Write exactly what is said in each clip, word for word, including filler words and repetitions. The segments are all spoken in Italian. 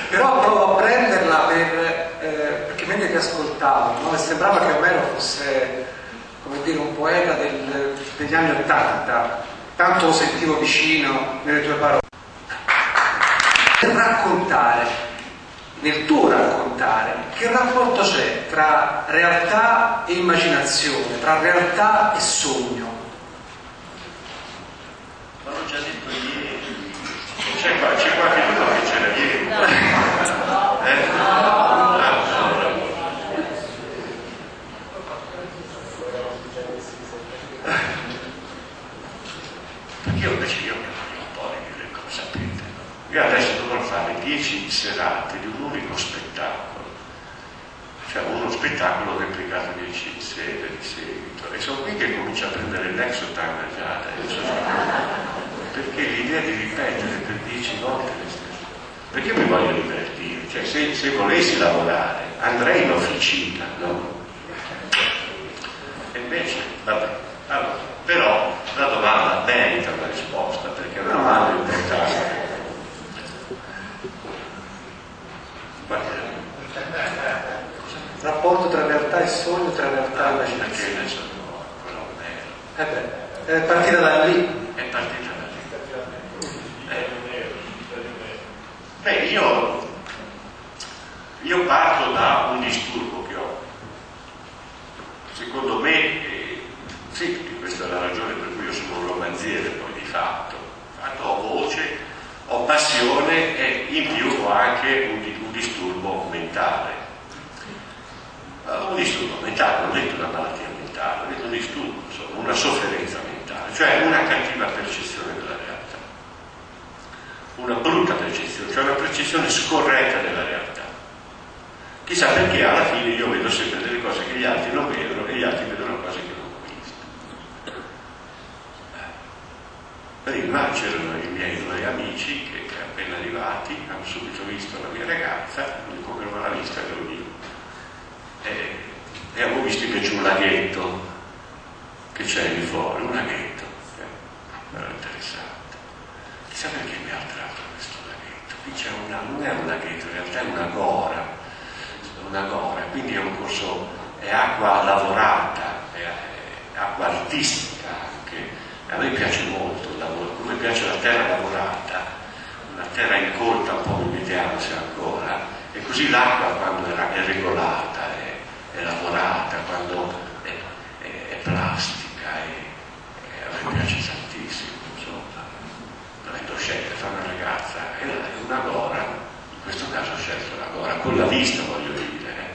Però provo a prenderla per, eh, perché mentre ti ascoltavo, no? E sembrava che Omero fosse, come dire, un poeta del, degli anni Ottanta, tanto lo sentivo vicino nelle tue parole. Raccontare, nel tuo raccontare, che rapporto c'è tra realtà e immaginazione, tra realtà e sogno? Ma l'ho già detto ieri, c'è, qua, c'è qualche uno che c'era ieri. Eh? Perché io invece io mi voglio un po' di dire cosa sapete, no? Io adesso dovrò fare dieci serate di un unico spettacolo, cioè uno spettacolo replicato dieci sere di seguito, e sono qui che comincia a prendere l'exotango già adesso, perché l'idea di ripetere per dieci volte le stesse cose, perché io mi voglio divertire, cioè se, se volessi lavorare andrei in officina, no? E invece, vabbè, allora, però la domanda merita una risposta, perché è una domanda importante. Rapporto tra realtà e sogno, tra realtà e immaginazione. Perché adesso no, quello è vero. Eh beh, è partita da lì. È partita da lì. Eh. Beh, io, io parto da un disturbo che ho. Secondo me, eh, sì, questa è la ragione per cui io sono un romanziere, poi di fatto. Fatto ho voce, ho passione e in più ho anche un, un disturbo mentale. Un disturbo mentale, non ho detto una malattia mentale, ho detto un disturbo, insomma, una sofferenza mentale, cioè una cattiva percezione della realtà, una brutta percezione, cioè una percezione scorretta della realtà. Chissà perché alla fine io vedo sempre delle cose che gli altri non vedono e gli altri vedono cose che non ho visto. Prima c'erano i miei due amici che appena arrivati hanno subito visto la mia ragazza, l'unico che non l'ha vista ero io. E, e avevo visto invece un laghetto che c'è lì fuori, un laghetto, eh, era interessante. Chissà perché mi ha attratto questo laghetto. Qui c'è una, non è un laghetto, in realtà è una gora, una gora, quindi è un corso, è acqua lavorata, è, è acqua artistica anche. A me piace molto il lavoro, come piace la terra lavorata, una terra incolta, un po' vediamo se ancora, e così l'acqua quando è, è regolata, è, è lavorata, quando è, è, è plastica, e, e a me piace tantissimo, insomma. Dovendo scegliere fra una ragazza e una gora, in questo caso ho scelto la gora, con la vista voglio dire, eh.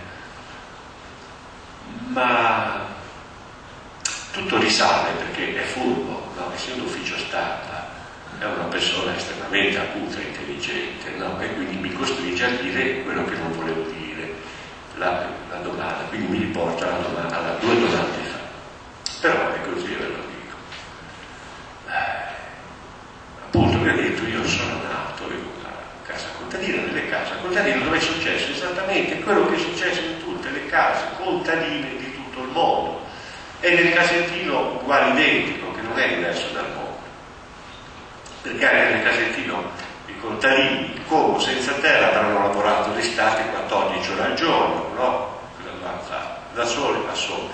Ma tutto risale perché è furbo, no? Essendo ufficio stampa, è una persona estremamente acuta e intelligente, no? E quindi mi costringe a dire quello che non volevo dire, la, la domanda, quindi mi riporta alla, domanda, alla due domande fa. Però è così, ve lo dico. Eh, appunto, vi ho detto, io sono nato in una casa contadina, nelle case contadine dove è successo esattamente quello che è successo in tutte le case contadine di tutto il mondo. E nel Casentino uguale identico, che non è diverso dal mondo. Perché anche nel Casentino i contadini, come senza terra, avranno lavorato l'estate quattordici ore al giorno, no? Da sole a sole.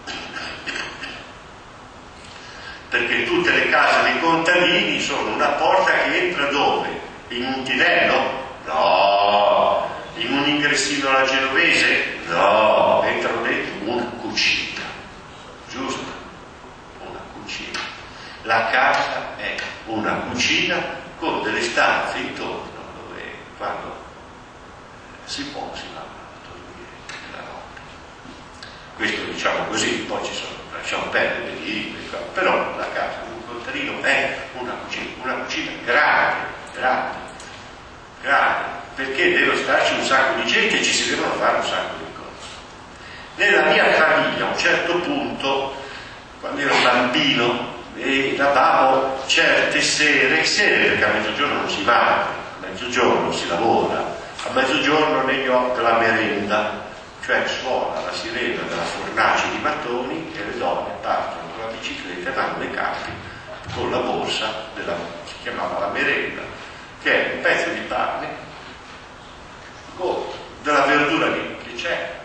Perché tutte le case dei contadini sono una porta che entra dove? In un tinello? No. In un ingressino alla genovese? No. Entrano dentro una cucina. Giusto? Una cucina. La casa è una cucina con delle stanze intorno dove quando si può si va a dormire la notte. Questo diciamo così, poi ci sono, lasciamo perdere le libri, però la casa di un contadino è una cucina, una cucina grande, grande, grande, perché deve starci un sacco di gente e ci si devono fare un sacco di cose. Nella mia famiglia a un certo punto, quando ero bambino, e lavavo certe sere, sere perché a mezzogiorno non si mangia, a mezzogiorno si lavora, a mezzogiorno negli ho della merenda, cioè suona la sirena della fornace di mattoni e le donne partono con la bicicletta e vanno nei campi con la borsa della, si chiamava la merenda, che è un pezzo di pane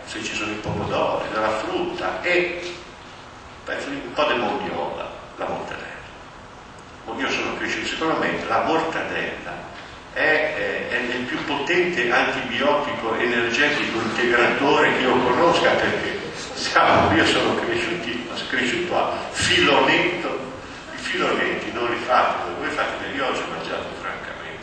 se ci sono i pomodori, dalla frutta e beh, un po' di mondiola, la mortadella. Io sono cresciuto, secondo me la mortadella è, è, è il più potente antibiotico energetico integratore che io conosca, perché siamo, io sono cresciuto, cresciuto a filonetto, i filonetti non li fate, voi fate, io oggi ho mangiato francamente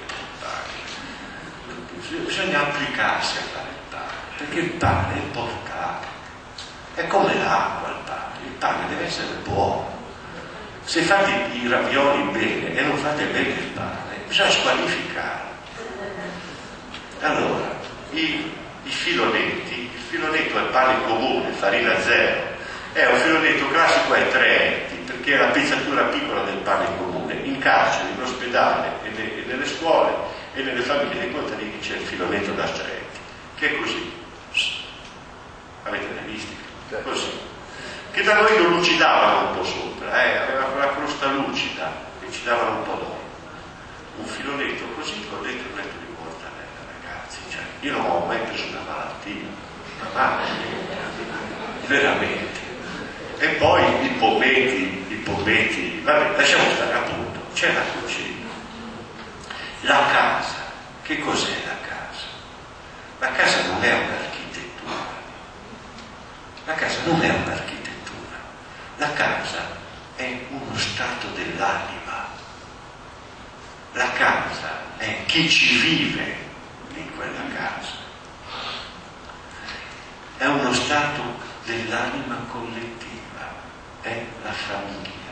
il pane. Bisogna applicarsi a fare il pane, perché il pane è importante, è come l'acqua il pane, il pane deve essere buono. Se fate i ravioli bene e non fate bene il pane, bisogna squalificare. Allora, i, i filonetti, il filonetto è il pane comune, farina zero, è un filonetto classico ai tre etti, perché è la pezzatura piccola del pane comune. In carcere, in ospedale, e, ne, e nelle scuole e nelle famiglie dei contadini c'è il filonetto da tre etti, che è così. Avete mai visto? Così. Che da noi lo lucidavano un po' sopra, eh? Aveva quella crosta lucida e ci davano un po' d'olio. Un filonetto così con dentro un metro di mortadella, ragazzi, cioè, io non ho mai preso una malattia, ma malattia, veramente. E poi i pometti, i pometti, vabbè, lasciamo stare, appunto, c'è la cucina. La casa, che cos'è la casa? La casa non è un'architettura, la casa non è un'architettura. La casa è uno stato dell'anima, la casa è chi ci vive in quella casa, è uno stato dell'anima collettiva, è la famiglia.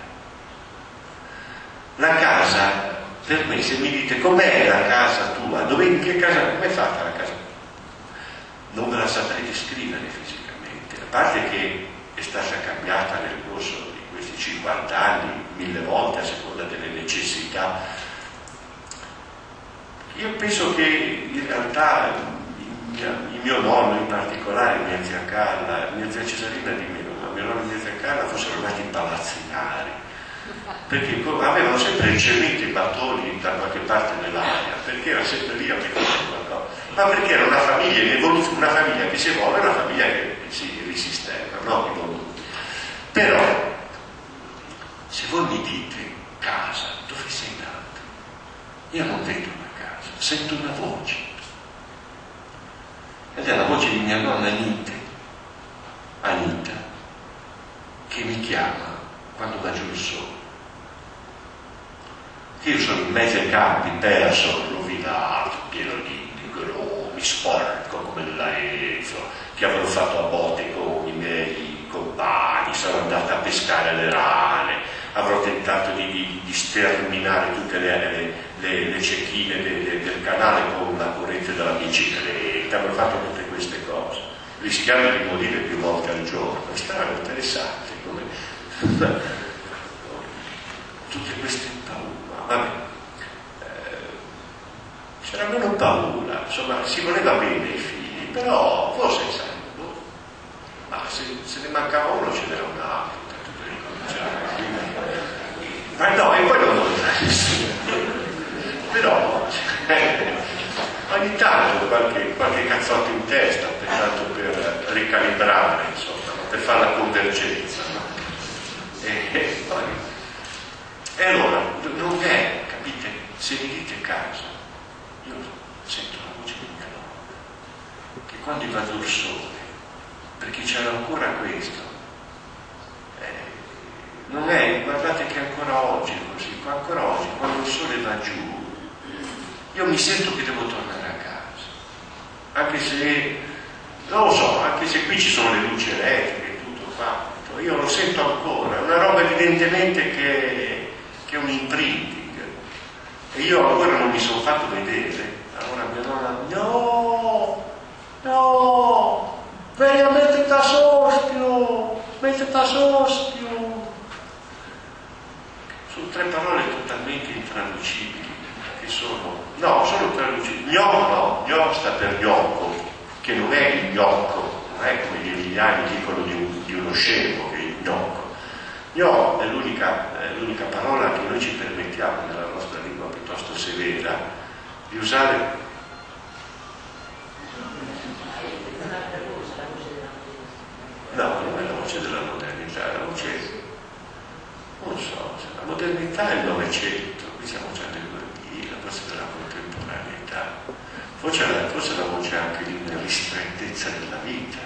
La casa, per me, se mi dite com'è la casa tua, dove, in che casa, com'è fatta la casa? Non ve la saprei descrivere fisicamente, a parte che è stata cambiata nel corso di questi cinquanta anni mille volte a seconda delle necessità. Io penso che in realtà il mio nonno in particolare, mia zia Carla, mia zia Cesarina di meno, ma mio nonno e mia zia Carla fossero nati palazzinari, perché avevano sempre ricevito i battoni da qualche parte nell'aria, perché era sempre lì a mettere qualcosa, ma perché era una famiglia in evoluzione, una famiglia che si evolve, una famiglia che si risistema, no? Però se voi mi dite casa, dove sei nato? Io non vedo una casa, sento una voce, ed è la voce di mia nonna Anita, Anita, che mi chiama quando va giù il sole. Io sono in mezzo ai campi, perso, rovinato, pieno di, di gromi, sporco come l'Aezo, che avevo fatto a botte con i miei compagni, sono andato a pescare le rane, avrò tentato di, di, di sterminare tutte le, le, le, le cecchine de, de, del canale con la corrente della bicicletta, avrò fatto tutte queste cose, rischiando di morire più volte al giorno. È stato interessante come tutte queste paure, vabbè, eh, c'era meno paura, insomma si voleva bene i figli, però forse sai, ma se, se ne mancava uno ce n'era un altro, ma no, e poi non lo sa nessuno, però eh, ogni tanto qualche, qualche cazzotto in testa, per tanto per ricalibrare, insomma, per fare la convergenza, no? e, e, poi, e allora non è, capite, se mi dite casa, io sento la voce di mia nonna, che quando va giù il sole, perché c'era ancora questo, eh, non è, guardate che ancora oggi è così, ancora oggi quando il sole va giù io mi sento che devo tornare a casa, anche se non lo so, anche se qui ci sono le luci elettriche e tutto quanto, io lo sento ancora, è una roba evidentemente che, che è un imprinting, e io ancora non mi sono fatto vedere. Allora mia nonna, no, no, vai a mettere a sospiro, mettete a sospiro. Sono tre parole totalmente intraducibili, che sono, no, sono traducibili. Gnocco, no, gnocco sta per gnocco, che non è il gnocco, non è come gli emiliani dicono di, un, di uno scemo, che è il gnocco. Gnocco è l'unica, è l'unica parola che noi ci permettiamo nella nostra lingua piuttosto severa di usare. della modernità, la voce, non so, la modernità è il Novecento, qui siamo già nel duemila, forse della contemporaneità, forse la, forse la voce anche di una ristrettezza della vita.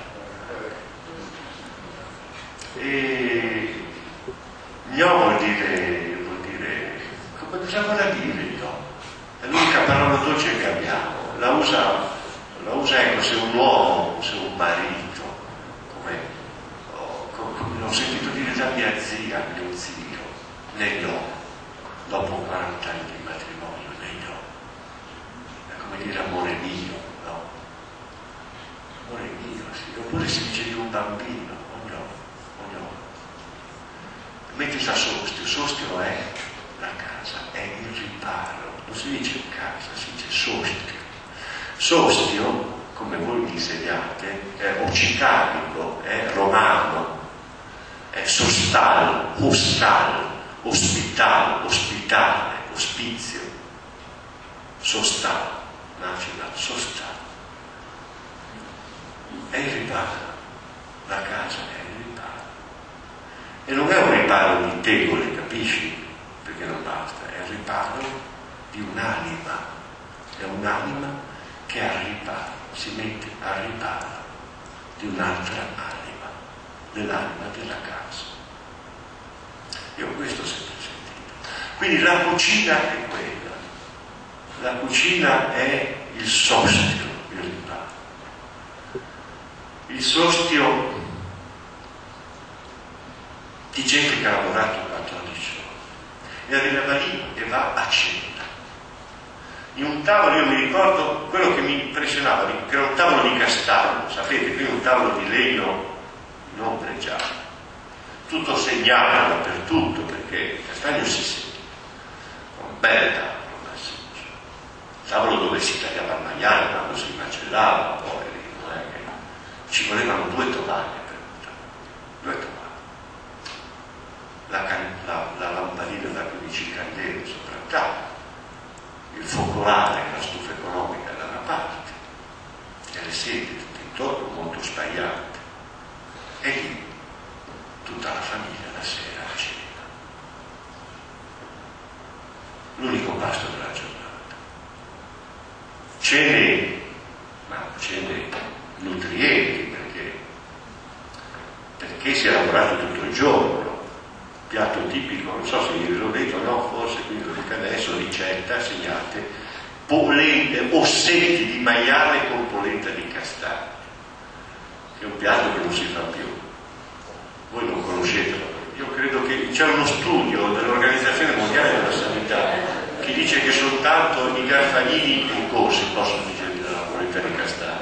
E gno vuol dire, vuol dire, come cosa vuole dire gno? È l'unica parola dolce che abbiamo, la usa, la usa ecco, se un uomo, se un marito, come, oh, come l'ho sentito dire da mia zia, mio zio, negno, dopo quaranta anni di matrimonio, negno, è come dire amore mio, no? Amore mio, sì, oppure si dice di un bambino, ognuno, ognuno. Mentre sa sostio, sostio è la casa, è il riparo, non si dice casa, si dice sostio. Sostio, come voi mi insegnate, è occitanico, è romano, è sostal, hostal, ospital, ospitale, ospizio, sostal, nasce da sostal. È il riparo, la casa è il riparo. E non è un riparo di tegole, capisci? Perché non basta, è il riparo di un'anima, è un'anima che al riparo, si mette al riparo di un'altra anima, dell'anima della casa. Io questo ho sempre sentito. Quindi la cucina è quella, la cucina è il sostio, il riparo. Il sostio di gente che ha lavorato quattordici ore e arriva lì e va a cena. In un tavolo, io mi ricordo quello che mi impressionava, che era un tavolo di castagno, sapete, qui un tavolo di legno non pregiato, tutto segnato dappertutto, perché il castagno si segna, un bel tavolo, massiccio, tavolo dove si tagliava il maiale, quando si macellava, poi non è che ci volevano due tovaglie per un tavolo, due tovaglie, la, la, la lampadina da quindici candele sopra il tavolo, il focolare, la stufa economica da una parte e le sedie tutto intorno molto spagliate e lì tutta la famiglia la sera a cena, l'unico pasto della giornata, cene, ma cene nutrienti, perché perché si è lavorato tutto il giorno. Piatto tipico, non so se vi l'ho detto o no, forse quindi lo dico adesso, ricetta, segnate, polente, ossetti di maiale con polenta di castagno, che è un piatto che non si fa più. Voi non conoscetelo. Io credo che c'è uno studio dell'Organizzazione Mondiale della Sanità che dice che soltanto i garfaglini in corsi possono digerire la polenta di castagno.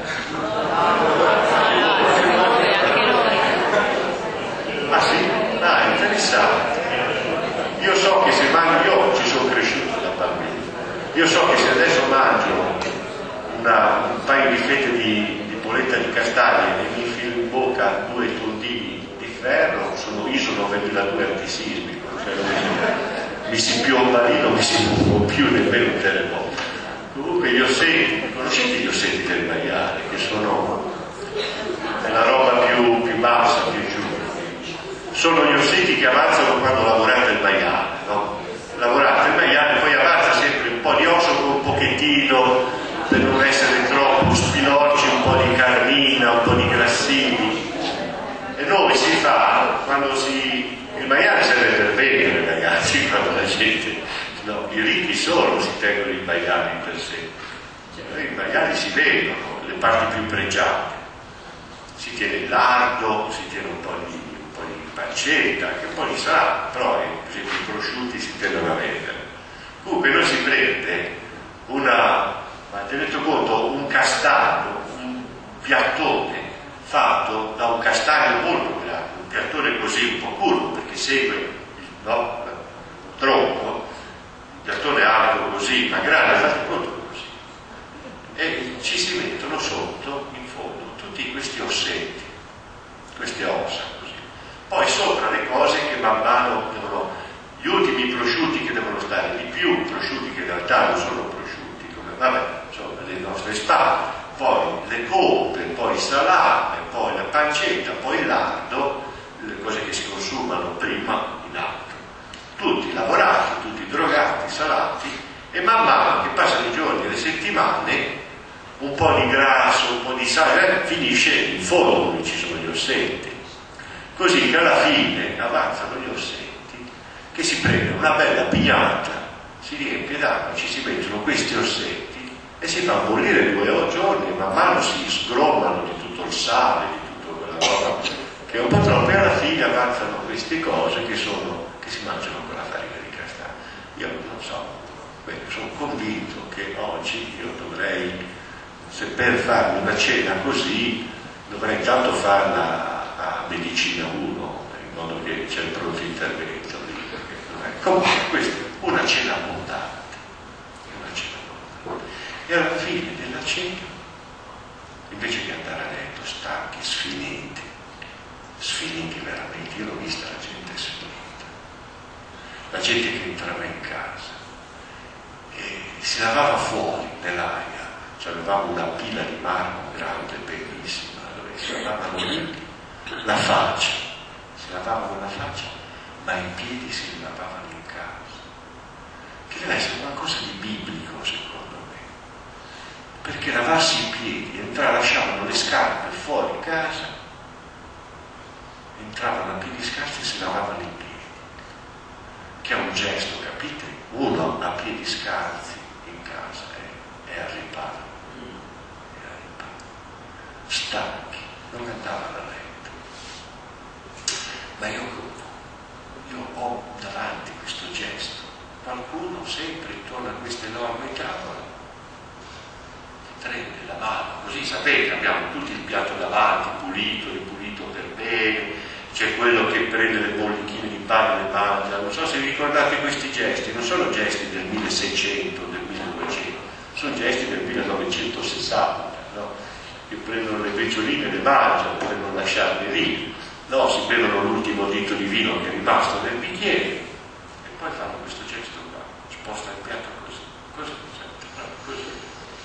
Ah sì? Ah, interessante. Io so che se mangio, io ci sono cresciuto da bambino, io so che se adesso mangio una, un paio di fette di, di polenta di castagne e mi infilo in bocca due tondini di ferro, sono isono ventilatore antisismico, cioè mi, mi si piomba lì, non mi si muovo più nemmeno un terremoto. Comunque gli ossetti, conoscete gli ossetti del maiale, che sono la roba più, più bassa, più giù. Sono gli ossetti che avanzano quando lavorate il maiale, no? Lavorate il maiale, poi avanza sempre un po' di osso con un pochettino, per non essere troppo spilorci, un po' di carnina, un po' di grassini. E noi si fa, quando si... il maiale serve per vendere, ragazzi, quando la gente... No, i ricchi solo si tengono i maiali per sé. Cioè, i maiali si vendono, le parti più pregiate. Si tiene il lardo, si tiene un po' di... pancetta, che poi li sa, però eh, per esempio i prosciutti si tendono a vendere. Comunque noi si prende una, ma tenete conto, un castagno, un piattone fatto da un castagno molto grande, un piattone così un po' curvo, perché segue il, no, il tronco, un piattone alto così, ma grande, fate conto così. E ci si mettono sotto, in fondo, tutti questi ossetti, queste ossa. Poi sopra le cose che man mano devono, gli ultimi prosciutti che devono stare di più, prosciutti che in realtà non sono prosciutti, come vabbè, insomma, le nostre spalle, poi le coppe, poi il salame, poi la pancetta, poi il lardo, cose che si consumano prima in alto. Tutti lavorati, tutti drogati, salati, e man mano che passano i giorni e le settimane, un po' di grasso, un po' di sale, eh, finisce in fondo dove ci sono gli ossetti. Così che alla fine avanzano gli ossetti, che si prende una bella pignata, si riempie d'acqua, ci si mettono questi ossetti e si fa bollire due o giorni, e man mano si sgromano di tutto il sale, di tutta quella roba che è un po' troppo, e alla fine avanzano queste cose che sono che si mangiano con la farina di castagno. Io non so, beh, sono convinto che oggi io dovrei, se per farmi una cena così, dovrei intanto farla a medicina uno, in modo che c'è il pronto intervento lì, perché non è comunque questa è una cena abbondante, una cena abbondante. E alla fine della cena, invece di andare a letto stanchi, sfiniti, sfiniti veramente, io l'ho vista la gente sfinita, la gente che entrava in casa e si lavava fuori nell'aria, cioè avevamo una pila di marmo grande, bellissima, dove si lavavano lì la faccia, si lavavano la faccia, ma i piedi si lavavano in casa, che deve essere qualcosa di biblico secondo me, perché lavarsi i piedi, entrare, lasciavano le scarpe fuori casa, entravano a piedi scarsi e si lavavano i piedi, che è un gesto, capite? Uno a piedi scarsi in casa è, è a riparo, è a riparo, stanchi, non andavano a letto. Ma io, io ho davanti questo gesto, qualcuno sempre intorno a queste enormi tavole prende la mano, così sapete, abbiamo tutti il piatto davanti, pulito, ripulito per bene, c'è quello che prende le bollicine di pane e le mangia. Non so se vi ricordate questi gesti, non sono gesti del milleseicento, del milleduecento, sono gesti del millenovecentosessanta, no? Che prendono le bricioline e le mangiano per non lasciarle lì, no? Si prendono l'ultimo dito di vino che è rimasto nel bicchiere e poi fanno questo gesto qua, sposta il piatto così, così, così.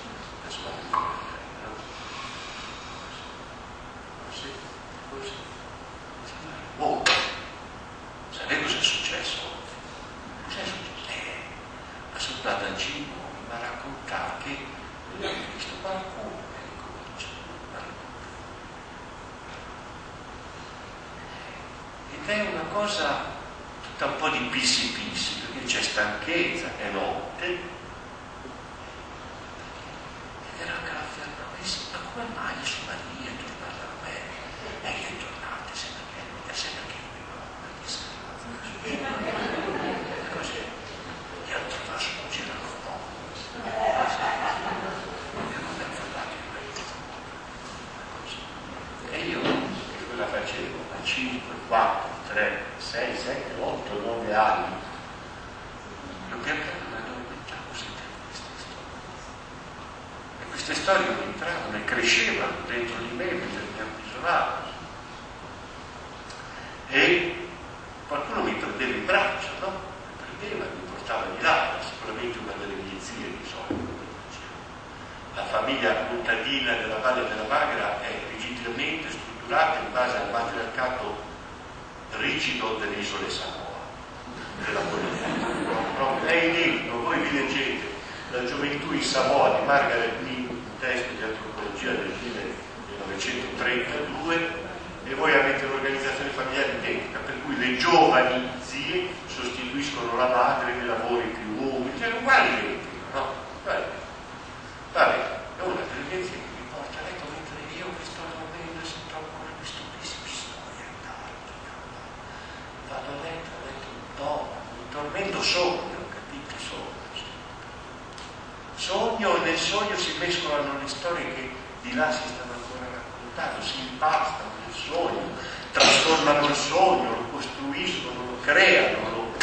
Oh, sapete cosa è successo? Cos'è successo? Eh, ma sono andato al cibo, mi va a raccontare che ho visto qualcuno che ricomincia ed è una cosa tutta un po' di pissi pissi, perché c'è stanchezza, è notte, ed era anche la fermata, ma come mai su Maria è tornata a me? E che è tornata, sembra che sembra che mi va a discrezza. Così, gli altri fasciano girano un po'. E io che cosa facevo? A cinque, quattro, tre, sei, sette, otto, nove anni. Io pian piano mi addormentavo sentendo queste storie. E queste storie mi entravano e crescevano dentro di me mentre mi appisolavo. E qualcuno mi prendeva in braccio, no? Mi prendeva e mi portava di là, sicuramente una delle mie zie di solito. La famiglia contadina della Valle della Magra è rigidamente strutturata in base al matriarcato rigido delle isole Samoa, della politica. È inedito, voi vi leggete La gioventù in Samoa di Margaret Mead, un testo di antropologia del millenovecentotrentadue, e voi avete un'organizzazione familiare identica, per cui le giovani zie sostituiscono la madre nei lavori più umili, cioè uguali identico, no? Vabbè, vabbè, è una delle mie zie che mi porta a letto mentre io che sto dormendo e sento ancora questo pisto e andando, vado a letto, a letto un po', un tormento sogno, capito? Sogno, sogno, e nel sogno si mescolano le storie che di là si stanno ancora raccontando, si impastano nel sogno, trasformano il sogno, lo costruiscono, lo creano, lo...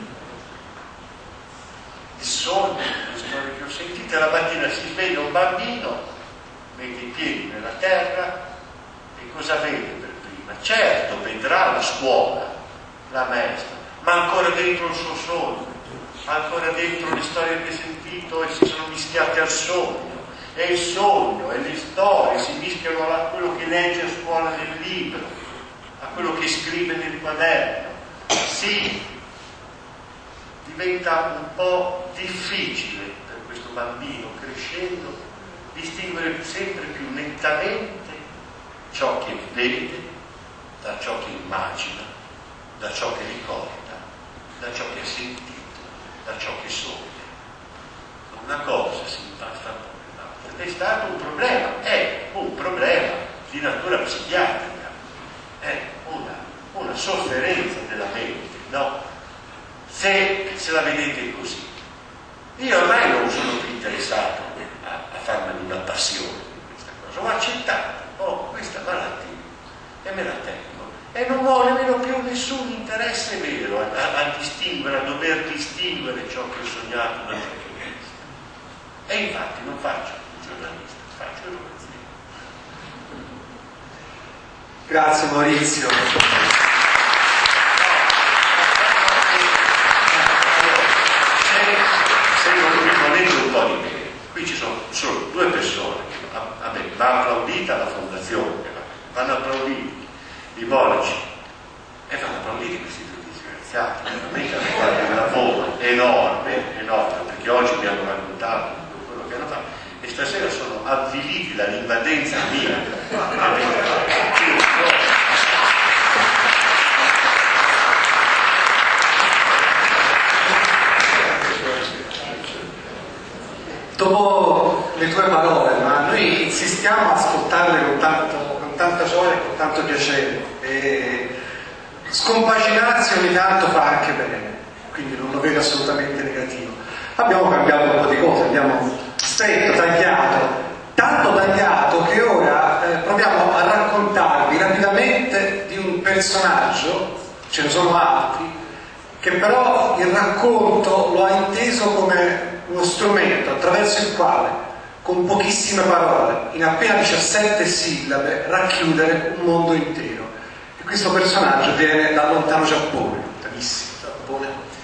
il sogno, le storie che ho sentito. La mattina si sveglia un bambino, mette i piedi nella terra e cosa vede per prima? Certo, vedrà la scuola, la maestra, ma ancora dentro il suo sogno, ancora dentro le storie che ha sentito e si sono mischiate al sogno. E il sogno e le storie si mischiano a quello che legge a scuola nel libro. a quello che scrive nel quaderno. Sì, diventa un po' difficile per questo bambino crescendo distinguere sempre più nettamente ciò che vede da ciò che immagina, da ciò che ricorda, da ciò che ha sentito, da ciò che sogna. Una cosa si impasta con l'altra. È stato un problema, è un problema di natura psichiatrica, è una, una sofferenza della mente, no? Se, se la vedete così. Io ormai non sono più interessato a, a farmene una passione di questa cosa, ho accettato, ho questa malattia e me la tengo. E non ho nemmeno più nessun interesse vero a, a, a distinguere, a dover distinguere ciò che ho sognato da ciò che ho visto. E infatti non faccio il giornalista, faccio il romanziere. Grazie Maurizio. Se rimanendo un po' di me, qui ci sono solo due persone che vabbè, va applaudita la fondazione, vanno applauditi i monaci e vanno applauditi questi due disgraziati, veramente hanno fatto un lavoro enorme, enorme, perché oggi mi hanno raccontato quello che hanno fatto e stasera sono avviliti dall'invadenza mia. Dopo le tue parole, ma noi insistiamo a ascoltarle con, tanto, con tanta gioia e con tanto piacere. E scompaginarsi ogni tanto fa anche bene, quindi non lo vedo assolutamente negativo. Abbiamo cambiato un po' di cose, abbiamo stretto, tagliato, tanto tagliato che ora eh, proviamo a raccontarvi rapidamente di un personaggio, ce ne sono altri, che però il racconto lo ha inteso come uno strumento attraverso il quale, con pochissime parole, in appena diciassette sillabe, racchiudere un mondo intero. E questo personaggio viene dal lontano Giappone, lontanissimo Giappone.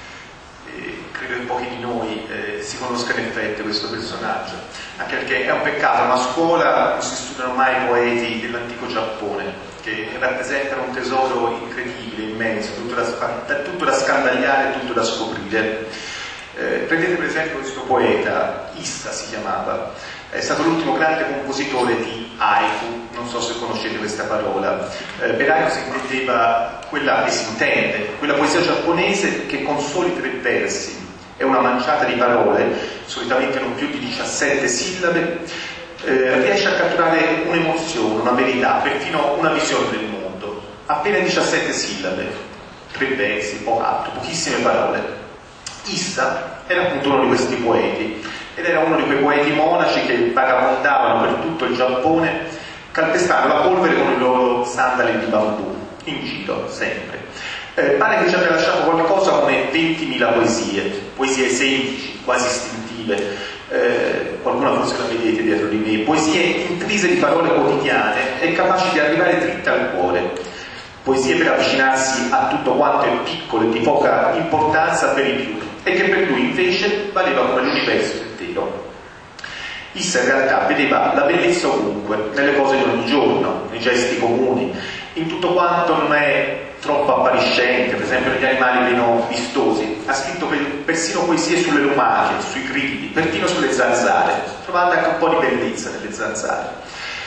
E credo che pochi di noi eh, si conoscano in effetti questo personaggio, anche perché è un peccato, ma a scuola non si studiano mai i poeti dell'antico Giappone, che rappresentano un tesoro incredibile, immenso, tutto da, tutto da scandagliare, tutto da scoprire. Eh, prendete per esempio questo poeta, Issa si chiamava, è stato l'ultimo grande compositore di haiku, non so se conoscete questa parola. Eh, per haiku si intendeva quella che si intende, quella poesia giapponese che con soli tre versi e una manciata di parole, solitamente non più di diciassette sillabe, eh, riesce a catturare un'emozione, una verità, perfino una visione del mondo. Appena diciassette sillabe, tre versi, poco altro, pochissime parole. Issa era appunto uno di questi poeti ed era uno di quei poeti monaci che vagabondavano per tutto il Giappone calpestando la polvere con i loro sandali di bambù, in giro sempre. Eh, pare che ci abbia lasciato qualcosa come ventimila poesie, poesie semplici, quasi istintive, eh, qualcuna forse la vedete dietro di me, poesie intrise di parole quotidiane e capaci di arrivare dritte al cuore. Poesie per avvicinarsi a tutto quanto è piccolo e di poca importanza per i più, e che per lui invece valeva come l'universo intero. Issa in realtà vedeva la bellezza ovunque, nelle cose di ogni giorno, nei gesti comuni, in tutto quanto non è troppo appariscente, per esempio negli animali meno vistosi. Ha scritto persino poesie sulle lumache, sui grilli, perfino sulle zanzare, trovando anche un po' di bellezza nelle zanzare.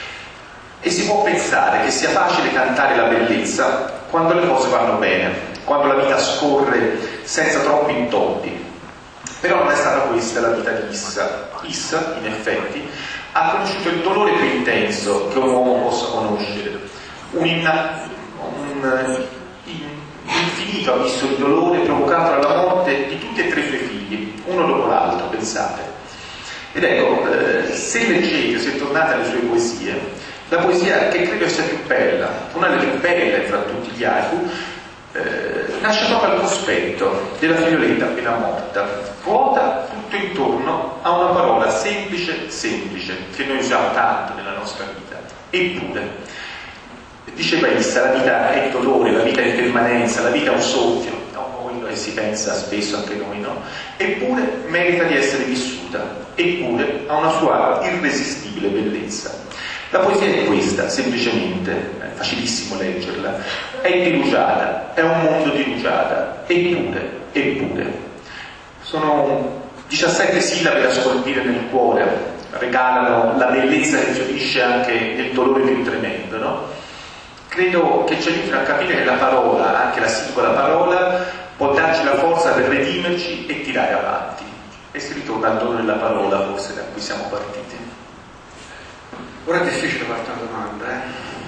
E si può pensare che sia facile cantare la bellezza quando le cose vanno bene, quando la vita scorre senza troppi intoppi. Però non è stata questa la vita di Issa. Issa, in effetti, ha conosciuto il dolore più intenso che un uomo possa conoscere. Un, inna- un infinito abisso di dolore provocato dalla morte di tutti e tre i suoi figli, uno dopo l'altro, pensate. Ed ecco, eh, se leggete, se tornate alle sue poesie, la poesia che credo sia più bella, una delle più belle fra tutti gli haiku, eh, nasce proprio al cospetto della figlioletta appena morta. Ruota tutto intorno a una parola semplice, semplice, che noi usiamo tanto nella nostra vita. Eppure, diceva Issa, la vita è dolore, la vita è impermanenza, la vita è un soffio, no? Quello che si pensa spesso anche noi, no? Eppure merita di essere vissuta, eppure ha una sua irresistibile bellezza. La poesia è questa, semplicemente, è facilissimo leggerla, è dilugiata, è un mondo dilugiata, eppure, eppure. Sono diciassette sillabe da scolpire nel cuore, regalano la bellezza che fiorisce anche nel dolore più tremendo, no? Credo che ci aiuti a capire che la parola, anche la singola parola, può darci la forza per redimerci e tirare avanti. E si ritorna al dono della parola, forse da cui siamo partiti. Ora è difficile fare una domanda, eh?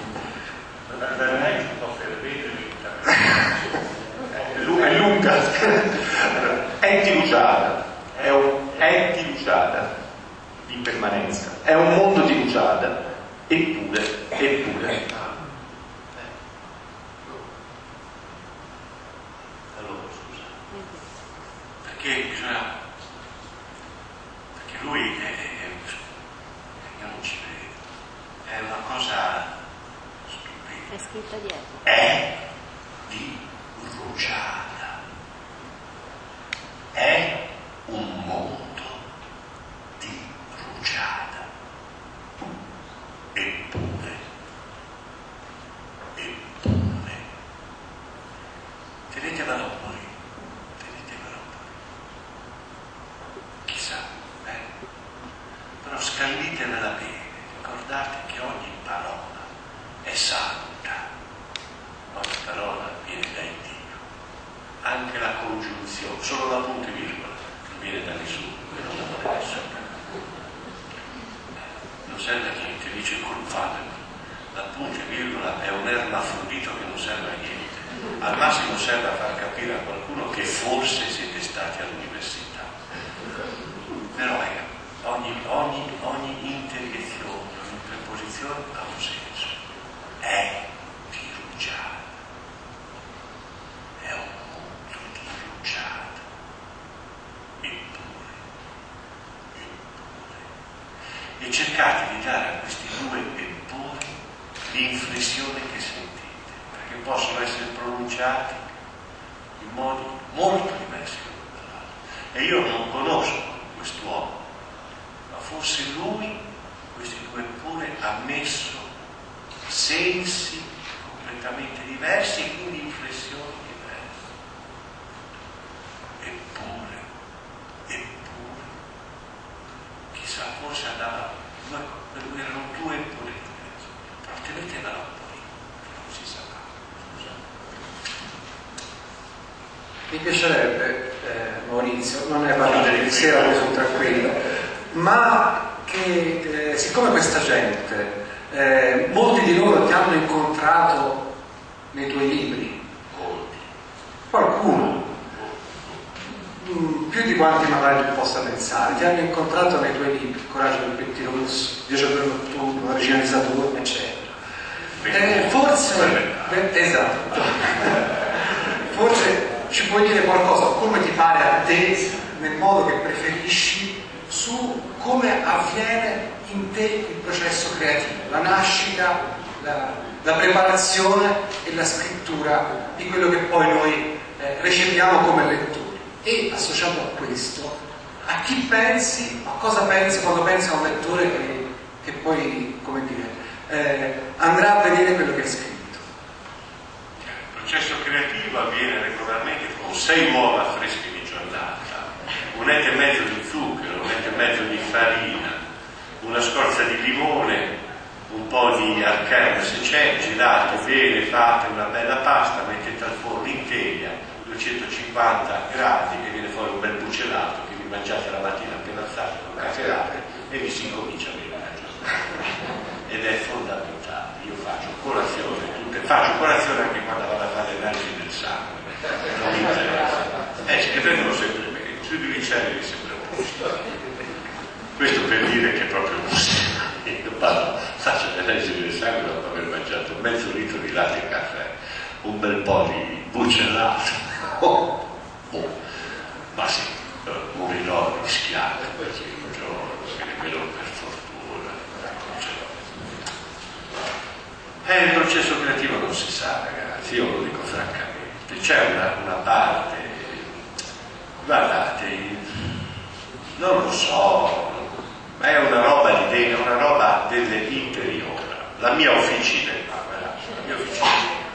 È lunga, è dilugiata, è, un, è dilugiata in permanenza, è un mondo dilugiata, eppure, eppure. Allora, scusa, perché bisogna, perché lui è, è, io non ci vedo, è una cosa stupida. È scritta dietro. È di rugiada. È un mondo di rugiada. Eppure, eppure, tenetevela un po' lì, tenetevela un po' lì. Chissà, eh? Però scanditevela bene, ricordate che ogni parola è santa, ogni parola viene da Dio, anche la congiunzione, solo la punto e virgola, non viene da nessuno, e non la vuole nessuno. Non serve a niente, dice il Curfano, la punto e virgola è un ermafrodito che non serve a niente, al massimo serve a far capire a qualcuno che forse siete stati all'università. Però eh, ogni, ogni, ogni interiezione, ogni preposizione ha un senso, è di rugiada, è un mondo di rugiada, eppure, eppure. E cercate di dare a questi due eppure l'inflessione che sentite, perché possono essere pronunciati in modi molto diversi l'uno dall'altro. E io non conosco quest'uomo, ma forse lui, questi due eppure, ha messo sensi completamente diversi e quindi inflessioni diverse. Eppure, eppure, chissà, forse andava, per lui erano due eppure diversi, però tenetevela un po' lì, non si sa mai. Mi piacerebbe, eh, Maurizio, non ne parlo di sera, sono tranquillo, ma che eh, siccome questa gente, eh, molti di loro ti hanno incontrato nei tuoi libri, qualcuno, mh, più di quanti magari tu possa pensare, ti hanno incontrato nei tuoi libri, Coraggio del Pettino Rosso, Dio per notturno, La Regina di Saturno, eccetera. Eh, forse, eh, esatto, forse ci puoi dire qualcosa, come ti pare a te, nel modo che preferisci, su come avviene in te il processo creativo, la nascita, la, la preparazione e la scrittura di quello che poi noi eh, recepiamo come lettori. E associato a questo, a chi pensi, a cosa pensi quando pensi a un lettore che, che poi, come dire, eh, andrà a vedere quello che hai scritto. Il processo creativo avviene regolarmente con sei uova fresche di giornata, un etto e mezzo di zucchero, un etto e mezzo di farina, una scorza di limone, un po' di archero se c'è, girate bene, fate una bella pasta, mettete al forno in teglia, duecentocinquanta gradi, e viene fuori un bel bucellato che vi mangiate la mattina appena alzate con caffè latte e vi si incomincia a bere la giornata. Ed è fondamentale. Io faccio colazione, tutte, faccio colazione anche quando vado a fare l'analisi del sangue, non mi interessa. Eh, che vengono sempre bene, sui gliceridi sempre bene. Questo per dire che proprio non si. Io vado, faccio l'analisi del sangue dopo aver mangiato mezzo litro di latte e caffè, un bel po' di bucellato. Oh, oh. Ma sì, morirò rischiato perché un giorno, se nemmeno per fortuna. Eh, il processo creativo non si sa, ragazzi, io lo dico francamente. C'è una, una parte, guardate, non lo so, ma è una roba di dentro, una roba dell'interiore. la mia officina, la mia officina,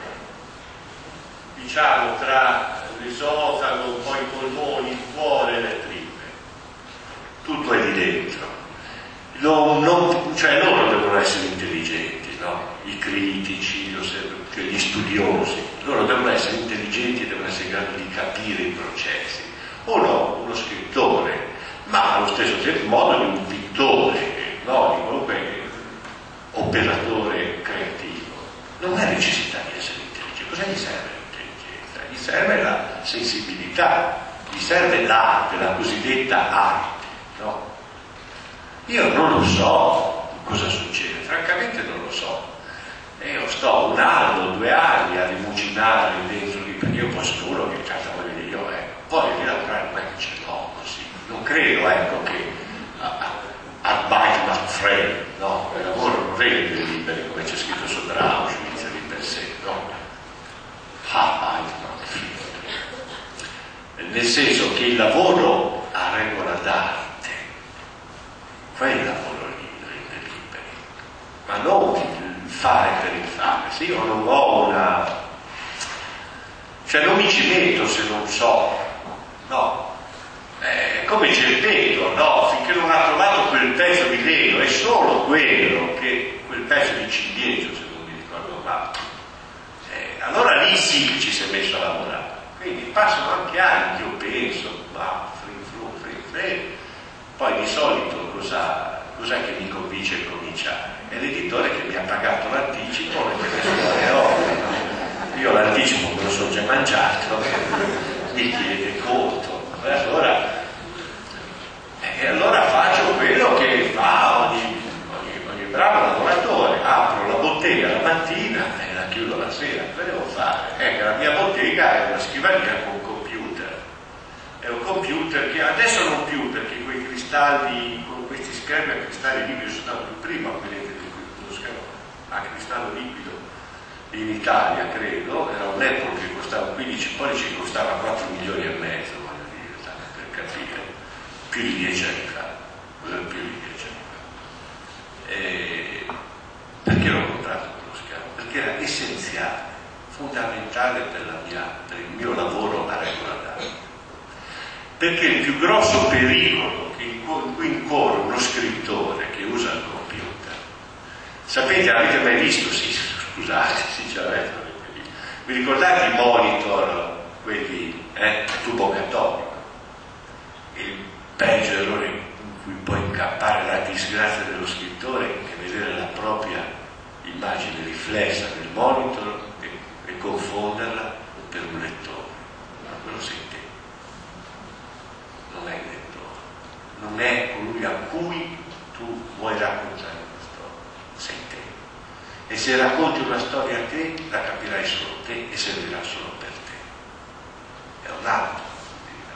diciamo tra l'esofago, poi i polmoni, il cuore e le tripe, tutto è di dentro. Non, non, cioè loro devono essere intelligenti, no? I critici, cioè gli studiosi, loro devono essere intelligenti e devono essere in grado di capire i processi. O no, uno scrittore, ma allo stesso tempo modo di un pittore, no? Di qualunque operatore creativo. Non è necessità di essere intelligente. Cosa gli serve l'intelligenza? Gli serve la sensibilità, gli serve l'arte, la cosiddetta arte, no? Io non lo so cosa succede, francamente non lo so. E io sto un anno, due anni a rimuginare dentro lì, perché io poi sicuro che certo voglio dire io, ecco, poi di lavorare non è che ce l'ho così. Non credo, ecco, che Arbeit macht frei, no? Il lavoro non rende liberi, come c'è scritto sopra Auschwitz di per sé, no? Arbeit macht frei. Nel senso che il lavoro ha regola d'arte. Quel lavoro lì rende liberi, ma non il fare per il fare. Se io non ho una, cioè non mi ci metto se non so, no, è come Geppetto, no, finché non ha trovato quel pezzo di legno, è solo quello, che quel pezzo di ciliegio, se non mi ricordo male, eh, allora lì sì che ci si è messo a lavorare. Quindi passano anche anni che io penso, ma frin frin frin frin. Poi di solito cosa, cos'è che mi convince a cominciare? È l'editore che mi ha pagato l'anticipo, perché no? Io l'anticipo me lo sono già mangiato, mi chiede conto. E allora, e allora faccio quello che fa ogni, ogni, ogni bravo lavoratore. Apro la bottega la mattina e la chiudo la sera. Cosa devo fare? Ecco, la mia bottega è una scrivania con computer. È un computer che adesso non più, perché quei cristalli, con questi schermi a cristalli liquido sono stato il primo a vedere uno schermo a cristallo liquido in Italia, credo, era un Apple che costava quindici pollici, che costava quattro milioni e mezzo, voglio dire, per capire, più di dieci anni fa, più di dieci anni fa. E perché l'ho comprato quello schermo? Perché era essenziale, fondamentale per, la mia, per il mio lavoro a regola d'arte. Perché il più grosso pericolo in cui incorre uno scrittore che usa il computer, sapete, avete mai visto, sì, scusate, sinceramente avete visto, vi ricordate i monitor, quelli, eh, a tubo catodico? Il peggio errore in cui può incappare la disgrazia dello scrittore è vedere la propria immagine riflessa nel monitor e, e confonderla per un lettore. Ma quello sentite. Non è il lettore, non è colui a cui tu vuoi raccontare una storia, sei te. E se racconti una storia a te, la capirai solo te e servirà solo per te. È un altro che devi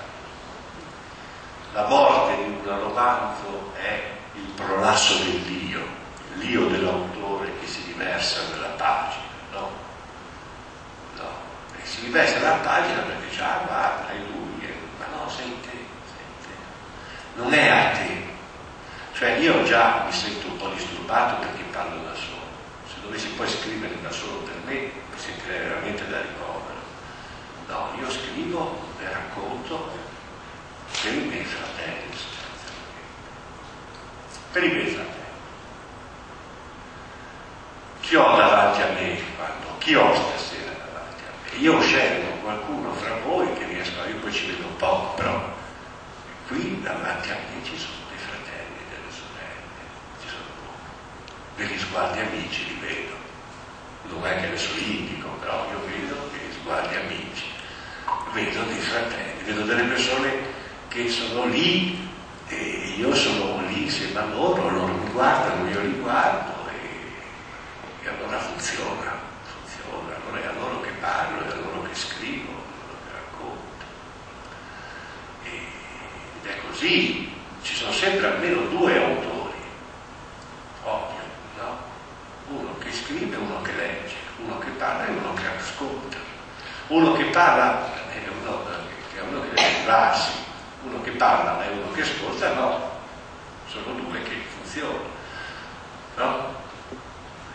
raccontare. La morte di un romanzo è il prolasso dell'io, l'io dell'autore che si riversa nella pagina, no? No, e si riversa nella pagina perché già guarda, è lui. No, sei te, sei te. Non è a te. Cioè io già mi sento un po' disturbato perché parlo da solo. Se dovessi poi scrivere da solo per me, mi sentirei veramente da ricovero. No, io scrivo e racconto per i miei fratelli, per i miei fratelli. Chi ho davanti a me quando? Chi ho stasera davanti a me? Io scelgo qualcuno fra voi che riesco, io poi ci vedo poco, però qui davanti a me ci sono dei fratelli e delle sorelle, ci sono degli sguardi amici, li vedo. Non è che adesso li indico, però io vedo degli sguardi amici, vedo dei fratelli, vedo delle persone che sono lì e io sono lì insieme a loro, loro mi guardano, io li guardo e, e allora funziona, funziona, allora è a loro che parlo, è a loro che scrivo, è a loro che racconto. E, ed è così, ci sono sempre almeno due autori, ovvio, no? Uno che scrive e uno che legge, uno che parla e uno che ascolta. Uno che parla è uno, è uno che deve curarsi, uno che parla e uno che ascolta, no, sono due che funzionano, no?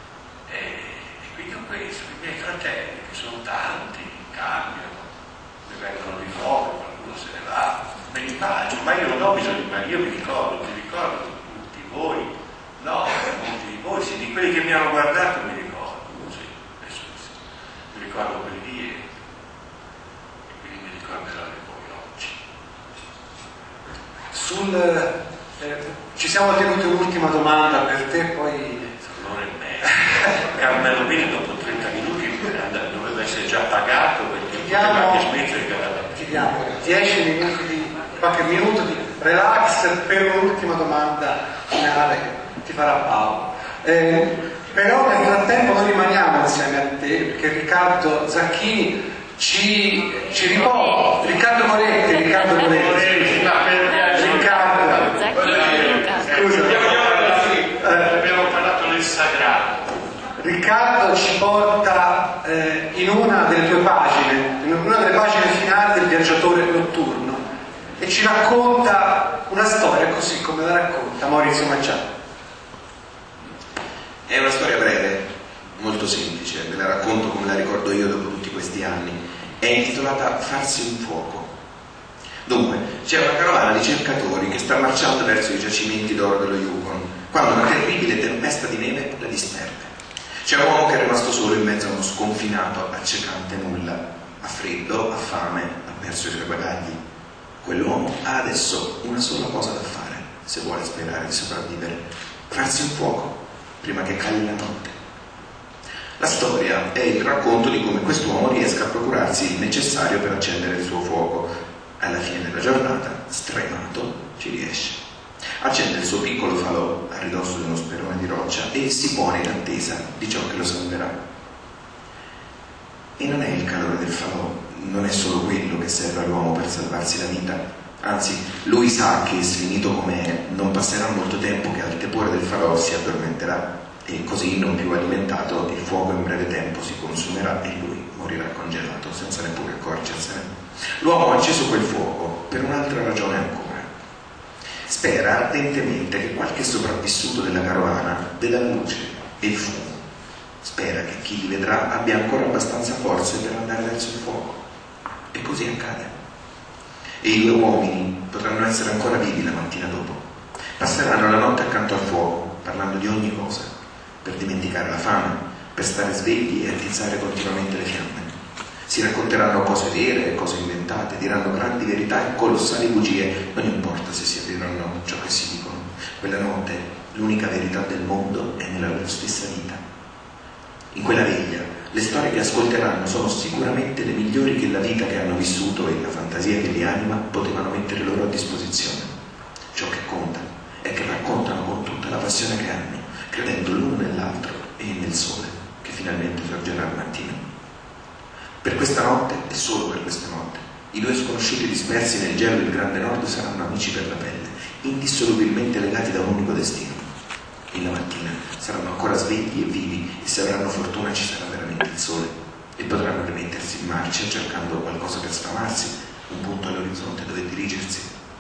quelli che mi hanno guardato mi ricordo, sì, adesso mi ricordo quelli di ieri e quindi mi ricorderò di voi oggi. Sul, eh, ci siamo tenuti un'ultima domanda per te, poi... Sono un'ora e mezza. Carmelo Bini dopo trenta minuti dovrebbe essere già pagato perché poteva anche smettere che era... Chiediamo dieci minuti di, qualche minuto di relax per un'ultima domanda finale che ti farà Paolo. Eh, però nel frattempo noi rimaniamo insieme a te perché Riccardo Zacchini ci, ci riporta. Riccardo Moretti, Riccardo Moretti. Riccardo Scusa, abbiamo parlato del sagrato. Riccardo ci porta eh, in una delle tue pagine, in una delle pagine finali del Viaggiatore notturno e ci racconta una storia così come la racconta Maurizio Maggiani. È una storia breve, molto semplice, ve la racconto come la ricordo io dopo tutti questi anni. È intitolata Farsi un fuoco. Dunque, c'è una carovana di cercatori che sta marciando verso i giacimenti d'oro dello Yukon, quando una terribile tempesta di neve la disperde. C'è un uomo che è rimasto solo in mezzo a uno sconfinato, accecante nulla. Ha freddo, ha fame, ha perso i suoi bagagli. Quell'uomo ha adesso una sola cosa da fare, se vuole sperare di sopravvivere: farsi un fuoco, prima che cali la notte. La storia è il racconto di come quest'uomo riesca a procurarsi il necessario per accendere il suo fuoco. Alla fine della giornata, stremato, ci riesce. Accende il suo piccolo falò a ridosso di uno sperone di roccia e si pone in attesa di ciò che lo salverà. E non è il calore del falò, non è solo quello che serve all'uomo per salvarsi la vita. Anzi, lui sa che, sfinito com'è, non passerà molto tempo che al tepore del falò si addormenterà e così, non più alimentato, il fuoco in breve tempo si consumerà e lui morirà congelato senza neppure accorgersene. L'uomo ha acceso quel fuoco per un'altra ragione ancora. Spera ardentemente che qualche sopravvissuto della carovana veda la luce e il fumo. Spera che chi li vedrà abbia ancora abbastanza forze per andare verso il fuoco. E così accade. E i due uomini potranno essere ancora vivi la mattina dopo. Passeranno la notte accanto al fuoco, parlando di ogni cosa, per dimenticare la fame, per stare svegli e attizzare continuamente le fiamme. Si racconteranno cose vere e cose inventate, diranno grandi verità e colossali bugie, non importa se sia vero o no ciò che si dicono. Quella notte l'unica verità del mondo è nella loro stessa vita. In quella veglia le storie che ascolteranno sono sicuramente le migliori che la vita che hanno vissuto e la fantasia che li anima potevano mettere loro a disposizione. Ciò che conta è che raccontano con tutta la passione che hanno, credendo l'uno nell'altro e nel sole che finalmente sorgerà al mattino. Per questa notte, e solo per questa notte, i due sconosciuti dispersi nel gelo del Grande Nord saranno amici per la pelle, indissolubilmente legati da un unico destino. E la mattina saranno ancora svegli e vivi e se avranno fortuna ci sarà veramente il sole e potranno rimettersi in marcia cercando qualcosa per sfamarsi, un punto all'orizzonte dove dirigersi.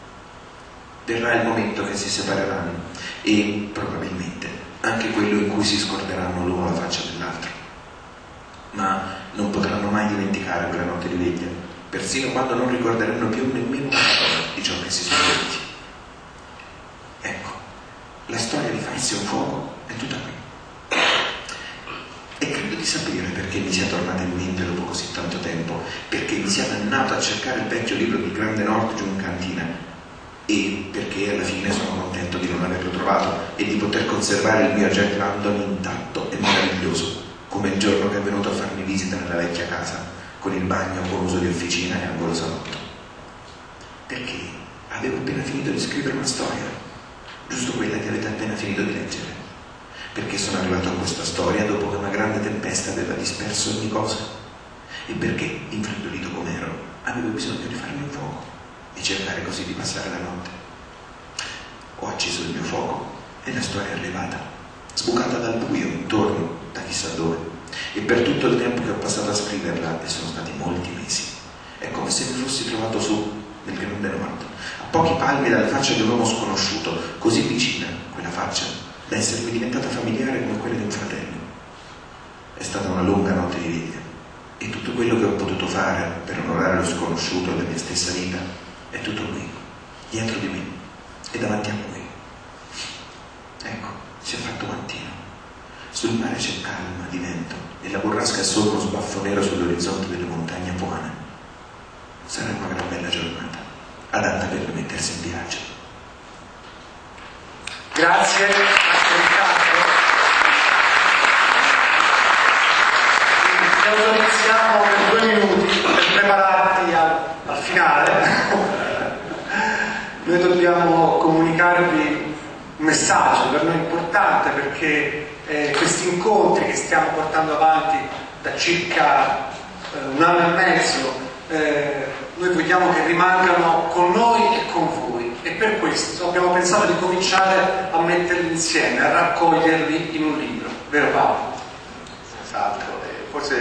Verrà il momento che si separeranno e, probabilmente, anche quello in cui si scorderanno l'uno la faccia dell'altro. Ma non potranno mai dimenticare quella notte di veglia, persino quando non ricorderanno più nemmeno una cosa di ciò che si sono detti. Ecco, la storia di farsi un fuoco è tutta qui. E credo di sapere perché mi sia tornata in mente dopo così tanto tempo, perché mi sia dannato a cercare il vecchio libro del Grande Nord giù in cantina e perché alla fine sono contento di non averlo trovato e di poter conservare il mio Jack London intatto e meraviglioso, come il giorno che è venuto a farmi visita nella vecchia casa, con il bagno con uso di officina e angolo salotto. Perché avevo appena finito di scrivere una storia, giusto quella che avete appena finito di leggere. Perché sono arrivato a questa storia dopo che una grande tempesta aveva disperso ogni cosa. E perché, infreddolito com'ero, avevo bisogno di farmi un fuoco e cercare così di passare la notte. Ho acceso il mio fuoco e la storia è arrivata, sbucata dal buio intorno, da chissà dove, e per tutto il tempo che ho passato a scriverla, e sono stati molti mesi, è come se mi fossi trovato su nel Grande Nord, a pochi palmi dalla faccia di un uomo sconosciuto, così vicina quella faccia da essermi diventata familiare come quella di un fratello. È stata una lunga notte di veglia e tutto quello che ho potuto fare per onorare lo sconosciuto della mia stessa vita è tutto qui, dietro di me e davanti a voi. Ecco, si è fatto mattino. Sul mare c'è calma di vento e la burrasca è solo uno sbaffo nero sull'orizzonte delle montagne apuane. Sarà una gran bella giornata, adatta per mettersi in viaggio. Grazie, ci autorizziamo per due minuti per prepararti al, al finale. Noi dobbiamo comunicarvi un messaggio per noi importante, perché eh, questi incontri che stiamo portando avanti da circa eh, un anno e mezzo, eh, noi vogliamo che rimangano con noi e con voi, e per questo abbiamo pensato di cominciare a metterli insieme, a raccoglierli in un libro, vero Paolo? Esatto, e forse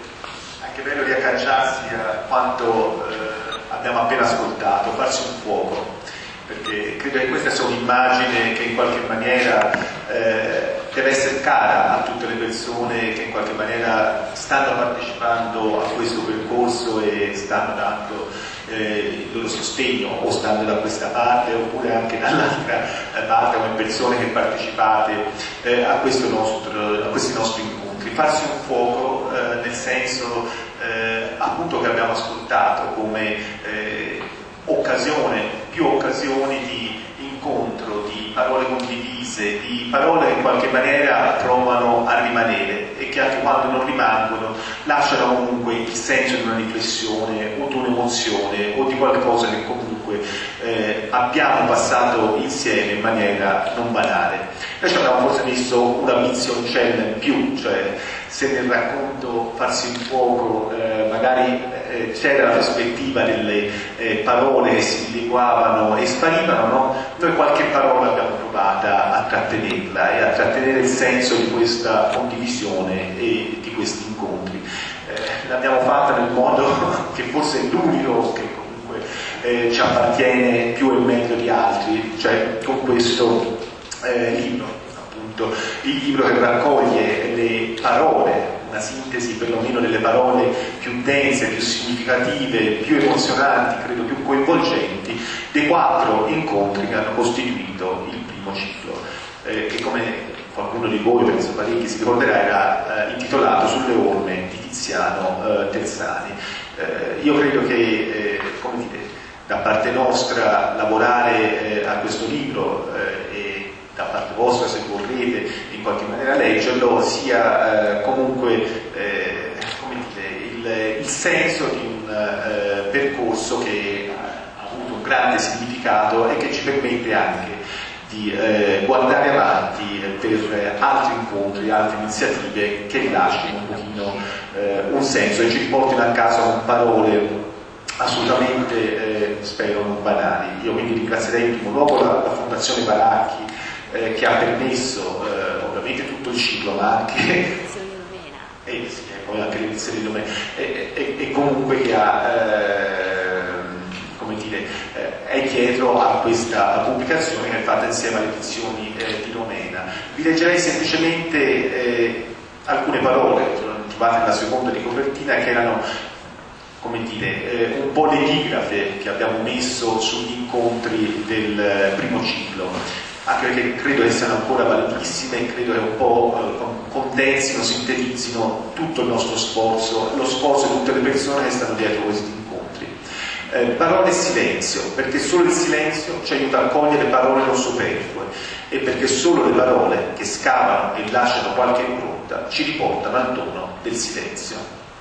è anche bello riagganciarsi a quanto eh, abbiamo appena ascoltato, farsi un fuoco, perché credo che questa sia un'immagine che in qualche maniera eh, deve essere cara a tutte le persone che in qualche maniera stanno partecipando a questo percorso e stanno dando eh, il loro sostegno, o stanno da questa parte oppure anche dall'altra parte, come persone che partecipate eh, a, questo nostro, a questi nostri incontri. Farsi un fuoco eh, nel senso eh, appunto che abbiamo ascoltato come eh, occasione, più occasioni di incontro, di parole condivise, di parole che in qualche maniera provano a rimanere e che anche quando non rimangono lasciano comunque il senso di una riflessione o di un'emozione o di qualcosa che comunque eh, abbiamo passato insieme in maniera non banale. Noi ci abbiamo forse messo una vizioncella in più, cioè se nel racconto Farsi un fuoco eh, magari eh, c'era la prospettiva delle eh, parole che si dileguavano e sparivano, no? Noi qualche parola abbiamo provata a trattenerla e a trattenere il senso di questa condivisione e di questi incontri. Eh, l'abbiamo fatta nel modo che forse è l'unico che comunque eh, ci appartiene più e meglio di altri, cioè con questo eh, libro. Il libro che raccoglie le parole, una sintesi perlomeno delle parole più dense, più significative, più emozionanti, credo più coinvolgenti, dei quattro incontri che hanno costituito il primo ciclo, eh, che come qualcuno di voi, penso parecchi, si ricorderà, era eh, intitolato Sulle orme di Tiziano eh, Terzani. Eh, io credo che, eh, come dire, da parte nostra lavorare eh, a questo libro eh, e da parte vostra, se vorrete in qualche maniera leggerlo, sia eh, comunque eh, come dire, il, il senso di un eh, percorso che ha avuto un grande significato e che ci permette anche di eh, guardare avanti per altri incontri, altre iniziative che rilascino un pochino eh, un senso e ci riportino a casa con parole assolutamente, eh, spero, non banali. Io quindi ringrazierei in primo luogo la, la Fondazione Baracchi, Eh, che ha permesso eh, ovviamente tutto il ciclo, ma anche eh, sì, e poi anche l'edizione di Domenico e, e, e comunque che ha eh, come dire eh, è dietro a questa pubblicazione che è fatta insieme alle edizioni eh, di Romena. Vi leggerei semplicemente eh, alcune parole che sono trovate nella seconda di copertina, che erano, come dire, eh, un po' l'epigrafe che abbiamo messo sugli incontri del primo ciclo, anche perché credo che siano ancora validissime e credo che un po' eh, condensino, sintetizzino tutto il nostro sforzo, lo sforzo di tutte le persone che stanno dietro questi incontri. Eh, parole e silenzio, perché solo il silenzio ci aiuta a cogliere parole non superflue e perché solo le parole che scavano e lasciano qualche impronta ci riportano al tono del silenzio.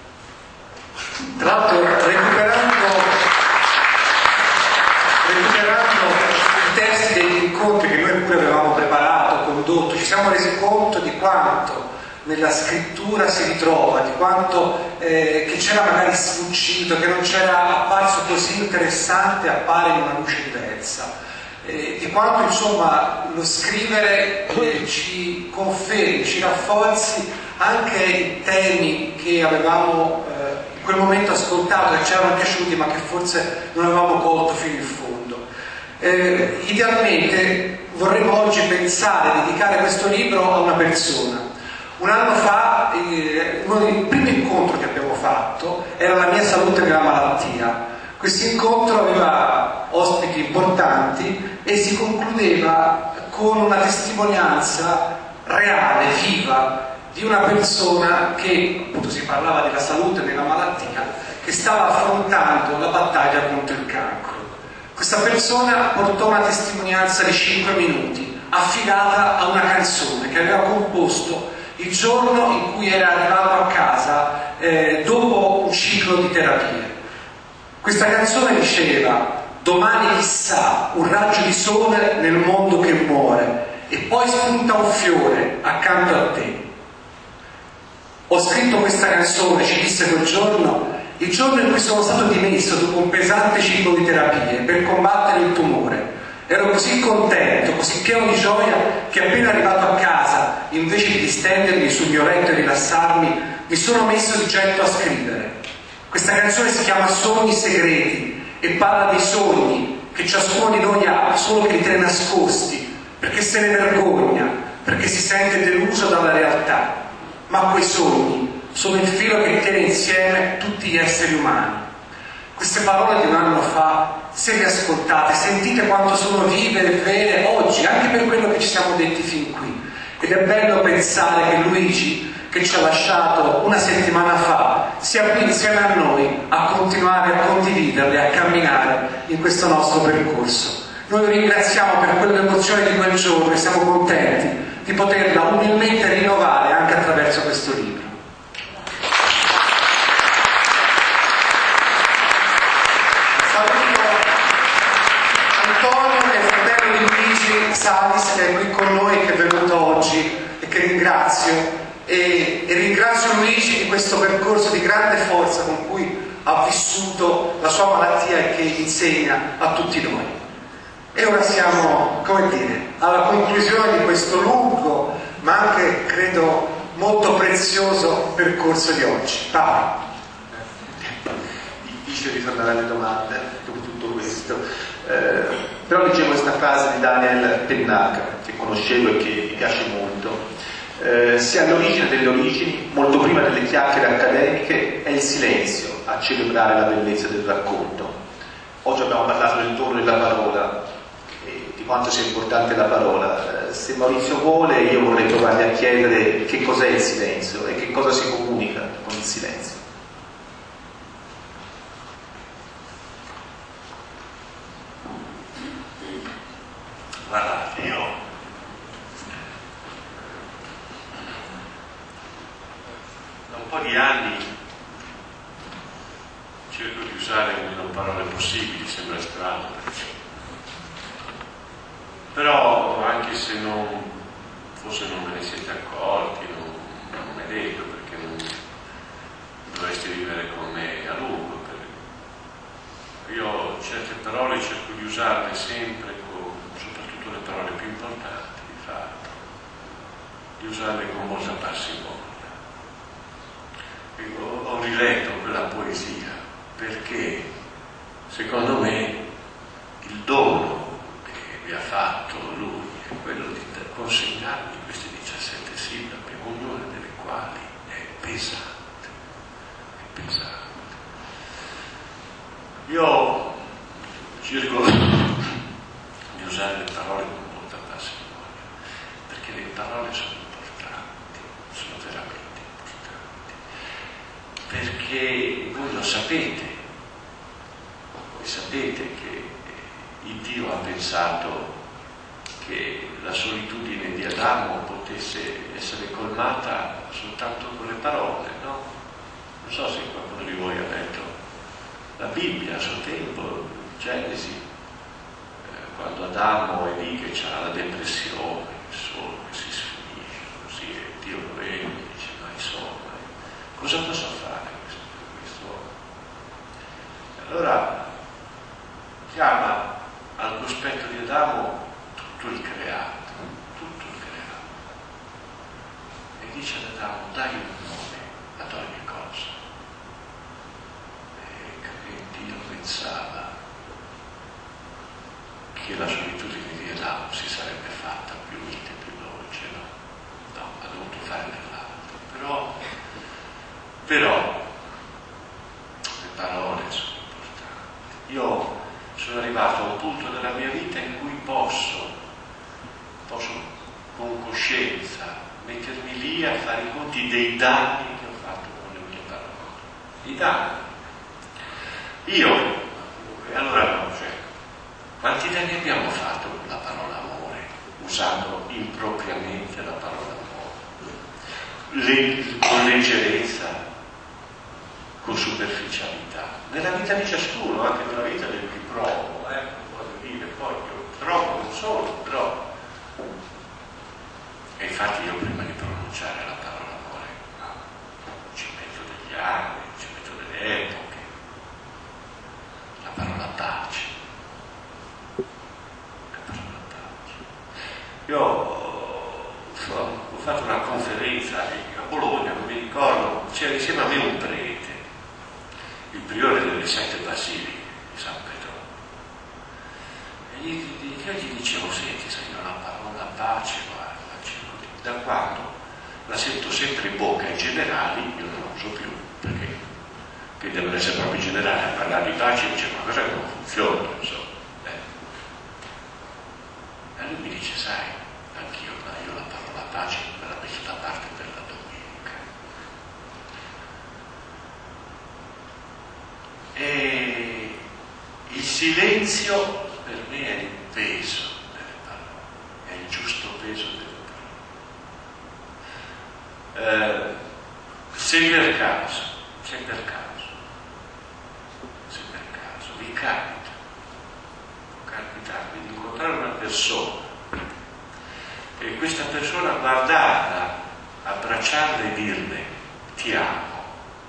Tra l'altro, recuperando, recuperando i testi degli incontri che noi pure avevamo preparato, condotto, ci siamo resi conto di quanto nella scrittura si ritrova, di quanto eh, che c'era magari sfuggito, che non c'era apparso così interessante, appare in una luce diversa, eh, di quanto insomma lo scrivere eh, ci confermi, ci rafforzi anche i temi che avevamo eh, in quel momento ascoltato, che ci erano piaciuti ma che forse non avevamo colto fino in fondo. Eh, idealmente vorremmo oggi pensare di dedicare questo libro a una persona. Un anno fa eh, uno dei primi incontri che abbiamo fatto era La mia salute nella malattia. Questo incontro aveva ospiti importanti e si concludeva con una testimonianza reale, viva, di una persona che, appunto si parlava della salute e della malattia, che stava affrontando la battaglia contro il cancro. Questa persona portò una testimonianza di cinque minuti, affidata a una canzone che aveva composto il giorno in cui era arrivato a casa eh, dopo un ciclo di terapie. Questa canzone diceva: domani chissà un raggio di sole nel mondo che muore e poi spunta un fiore accanto a te. Ho scritto questa canzone, ci disse quel giorno, il giorno in cui sono stato dimesso dopo un pesante ciclo di terapie per combattere il tumore. Ero così contento, così pieno di gioia, che appena arrivato a casa, invece di distendermi sul mio letto e rilassarmi, mi sono messo di getto a scrivere. Questa canzone si chiama Sogni segreti e parla dei sogni che ciascuno di noi ha, solo che li tiene nascosti, perché se ne vergogna, perché si sente deluso dalla realtà. Ma quei sogni sono il filo che tiene insieme tutti gli esseri umani. Queste parole di un anno fa, se le ascoltate, sentite quanto sono vive e vere oggi, anche per quello che ci siamo detti fin qui. Ed è bello pensare che Luigi, che ci ha lasciato una settimana fa, sia qui insieme a noi a continuare a condividerle, a camminare in questo nostro percorso. Noi lo ringraziamo per quell'emozione di quel giorno e siamo contenti di poterla umilmente rinnovare anche attraverso questo libro. Salis, che è qui con noi, che è venuto oggi e che ringrazio e, e ringrazio Luigi di questo percorso di grande forza con cui ha vissuto la sua malattia e che insegna a tutti noi. E ora siamo, come dire, alla conclusione di questo lungo ma anche credo molto prezioso percorso di oggi. Paolo. Difficile ritornare alle domande dopo tutto questo. Eh, però leggevo questa frase di Daniel Pennac, che conoscevo e che mi piace molto. Eh, se all'origine delle origini, molto prima delle chiacchiere accademiche, è il silenzio a celebrare la bellezza del racconto. Oggi abbiamo parlato del dono della parola e di quanto sia importante la parola. Eh, se Maurizio vuole, io vorrei provargli a chiedere che cos'è il silenzio e che cosa si comunica con il silenzio. Guardate, io da un po' di anni cerco di usare le meno parole possibili, sembra strano, però anche se non, forse non me ne siete accorti, non, non è detto, perché non dovreste vivere con me a lungo. Io certe parole cerco di usarle sempre, le parole più importanti, di fatto, di usarle con molta parsimonia. Ho, ho riletto quella poesia perché, secondo me, il dono che mi ha fatto lui è quello di consegnarmi queste diciassette sillabe, ognuna delle quali è pesante, è pesante. Io cerco usare le parole con molta parsimonia, perché le parole sono importanti, sono veramente importanti, perché voi lo sapete, voi sapete che il Dio ha pensato che la solitudine di Adamo potesse essere colmata soltanto con le parole, no? Non so se qualcuno di voi ha letto la Bibbia a suo tempo, Genesi, quando Adamo è lì che c'ha la depressione, il sole che si sfinisce, così, e Dio lo vede e dice: ma insomma, cosa posso fare questo, quest'uomo? E allora chiama al cospetto di Adamo tutto il creato, tutto il creato, e dice ad Adamo: dai un nome ad ogni cosa. E Dio pensava che la solitudine di Adamo si sarebbe fatta più mite, più dolce, no? No, ha dovuto fare dell'altro. Però, però, le parole sono importanti. Io sono arrivato a un punto della mia vita in cui posso, posso con coscienza dare conti dei danni che ho fatto con le mie parole. I danni. Io, e allora no, cioè, quanti danni abbiamo fatto con la parola amore, usando impropriamente la parola amore, Le, con leggerezza, con superficialità, nella vita di ciascuno, anche nella vita del più provo, eh, voglio dire, poi io trovo non solo, però. E infatti io prima di pronunciare la parola amore ci metto degli anni, ci metto delle epoche. La parola pace. La parola pace. Io ho fatto una conferenza a Bologna, non mi ricordo, c'era insieme a me un prete, il priore delle sette basiliche di San Pedro. E gli, io gli dicevo, senti, sai, la parola pace, guarda, da quando la sento sempre in bocca ai generali, io non la uso più, perché che devono essere proprio i generali a parlare di pace, dice ma cosa che non funziona, insomma. Eh. E lui mi dice, sai, anch'io, no, io la parola pace me la metto da parte per la domenica. E il silenzio per me è il peso delle parole, è il giusto peso delle parole. Eh, se per caso, se per caso, se per caso vi capita, può capitarvi di incontrare una persona e questa persona guardarla, abbracciarla e dirle ti amo,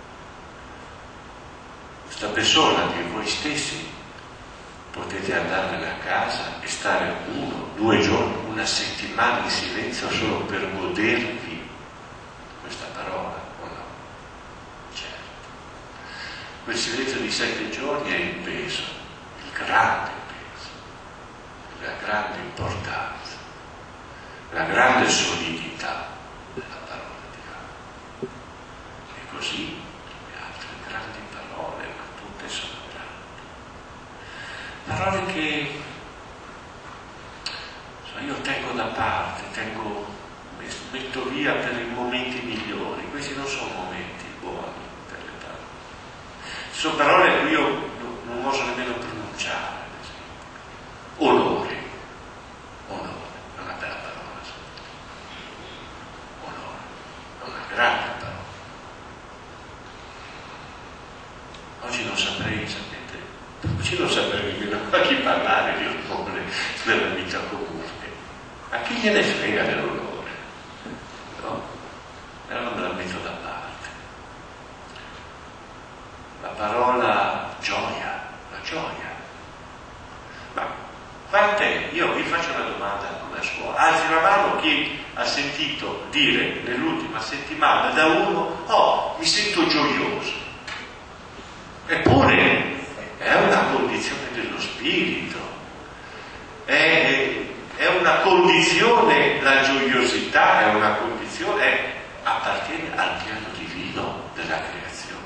questa persona che voi stessi potete andarvene a casa e stare uno, due giorni, una settimana in silenzio solo per godervi questa parola, o no? Certo. Quel silenzio di sette giorni è il peso, il grande peso, la grande importanza, la grande solidità della parola di Dio. E così le altre grandi parole, ma tutte sono grandi. Parole che so, io tengo da parte, tengo metto via per i momenti migliori. Questi non sono momenti buoni per le parole. Sono parole che io non oso nemmeno pronunciare, ad esempio. Onore. Onore, è una bella parola. Onore, è una grande parola. Oggi non saprei, sapete, oggi non saprei nemmeno a chi parlare di onore nella vita comune. A chi gliene frega dell'onore? No? Allora me la metto da parte. La parola gioia, la gioia. Ma quant'è? Io vi faccio una domanda come a scuola. Alzi la mano chi ha sentito dire nell'ultima settimana da uno, oh, mi sento gioioso. Eppure è una condizione dello spirito. È È una condizione, la gioiosità è una condizione, è, appartiene al piano divino della creazione.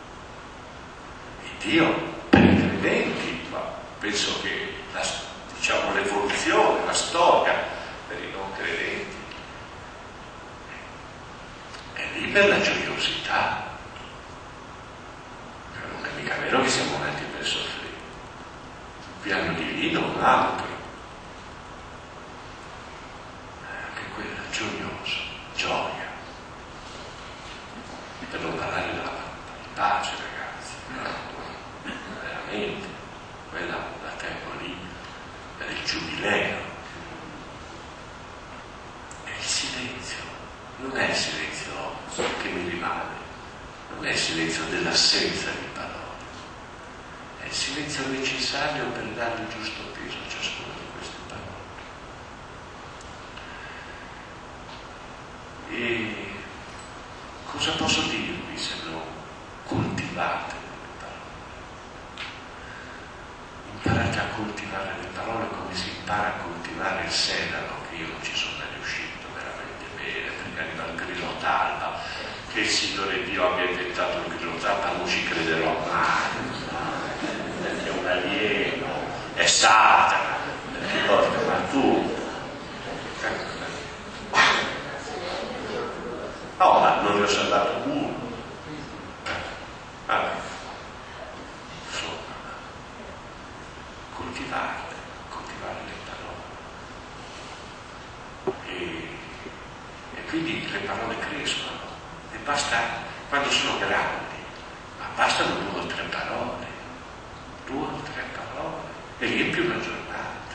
E Dio, per i credenti, ma penso che la, diciamo, l'evoluzione, la storia per i non credenti, è lì per la gioiosità. Non è mica vero che siamo nati per soffrire. Il piano divino è un altro. Gioioso, gioia, per non parlare della pace, ragazzi, veramente, quella da tempo lì, per il giubileo, è il silenzio, non è il silenzio che mi rimane, non è il silenzio dell'assenza di parole, è il silenzio necessario per dare il giusto peso a ciascuno di queste parole. E cosa posso dirvi se non coltivate le parole? Imparate a coltivare le parole come si impara a coltivare il sedano, che io non ci sono mai riuscito veramente bene, perché arriva il grillo d'alba, che il Signore Dio abbia inventato il grillo d'alba non ci crederò mai, perché è un alieno, è Satana, ma tu no, ma ne ho salvato uno. Vabbè, insomma, coltivarle, coltivare le parole. E, e quindi le parole crescono. E basta, quando sono grandi, ma bastano due o tre parole, due o tre parole, e riempi una giornata.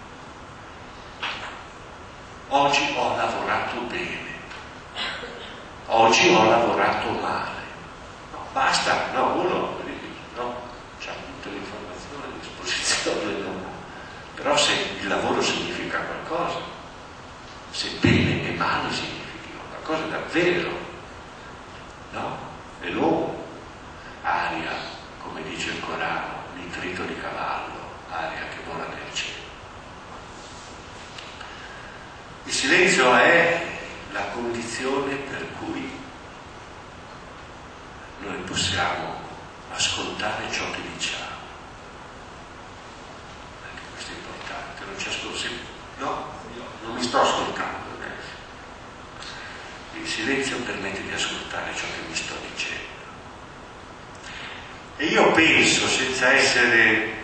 Oggi ho lavorato bene, oggi ho lavorato male. No, basta, no, uno no, c'ha tutte le informazioni a disposizione, no. Però se il lavoro significa qualcosa, se bene e male significa qualcosa davvero, no? E l'uomo, aria, come dice il Corano, nitrito di cavallo, aria che vola nel cielo. Il silenzio è la condizione per cui noi possiamo ascoltare ciò che diciamo. Anche questo è importante, non ci ascolto, no, io non mi sto ascoltando adesso. Il silenzio permette di ascoltare ciò che mi sto dicendo. E io penso, senza essere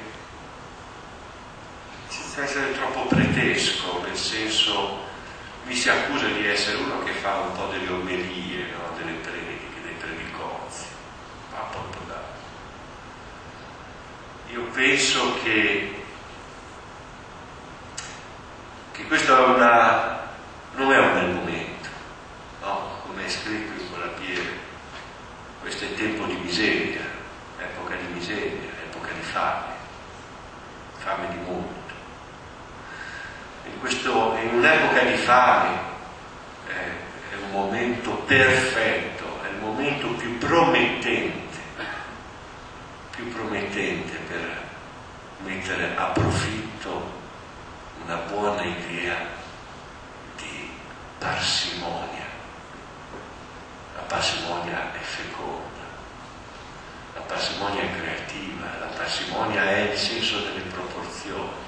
senza essere troppo pretesco, nel senso, mi si accusa di essere uno che fa un po' delle omelie, no? Delle prediche, dei prediconzi, ma proprio da. Io penso che, che questo è una, non è un bel momento, no? Come è scritto in quella pieve, questo è tempo di miseria, epoca di miseria, epoca di fame, fame di mondo. In, questo, in un'epoca di fame eh, è un momento perfetto, è il momento più promettente, più promettente per mettere a profitto una buona idea di parsimonia. La parsimonia è feconda, la parsimonia è creativa, la parsimonia è il senso delle proporzioni.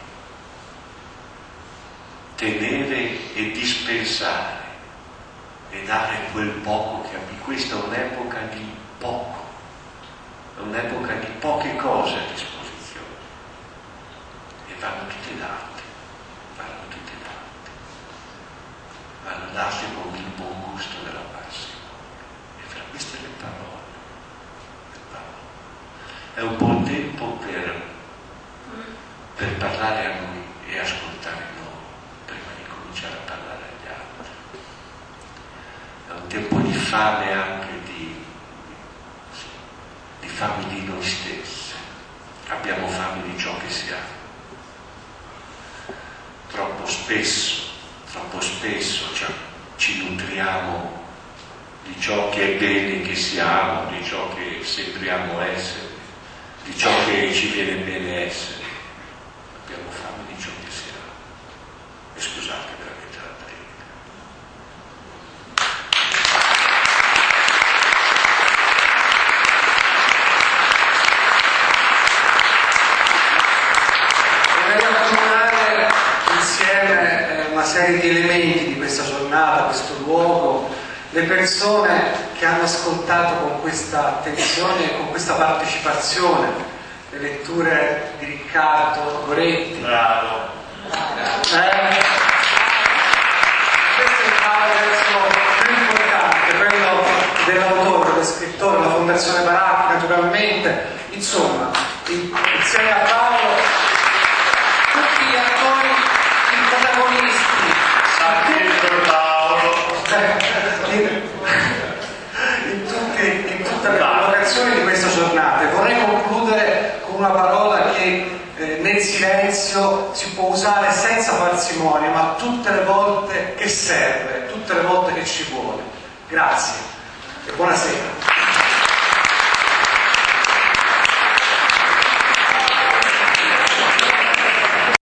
Tenere e dispensare e dare quel poco che abbiamo. Questa è un'epoca di poco, è un'epoca di poche cose a disposizione e vanno tutte date, vanno tutte date, vanno date con il buon gusto della parsimonia. E fra queste le parole, le parole. È un buon tempo per, per parlare a noi e ascoltare noi. Cominciare a parlare agli altri. È un tempo di fame anche di, sì, di fame di noi stessi. Abbiamo fame di ciò che siamo. Troppo spesso, troppo spesso cioè, ci nutriamo di ciò che è bene che siamo, di ciò che sembriamo essere, di ciò che ci viene bene essere. Abbiamo fame di ciò che siamo. E scusate veramente la predica. Vorrei aggiungere insieme una serie di elementi di questa giornata, questo luogo, le persone che hanno ascoltato con questa attenzione e con questa partecipazione, le letture di Riccardo Goretti. Bravo. Eh, questo è il caso più importante, quello dell'autore, dello scrittore, la Fondazione Baracchi naturalmente, insomma, insieme a Paolo, tutti gli attori, i protagonisti, San Pietro Paolo, in, in, tutti, in tutte le collocazioni di questa giornata. E vorrei concludere con una parola che nel silenzio si può usare senza parsimonia, ma tutte le volte che serve, tutte le volte che ci vuole. Grazie.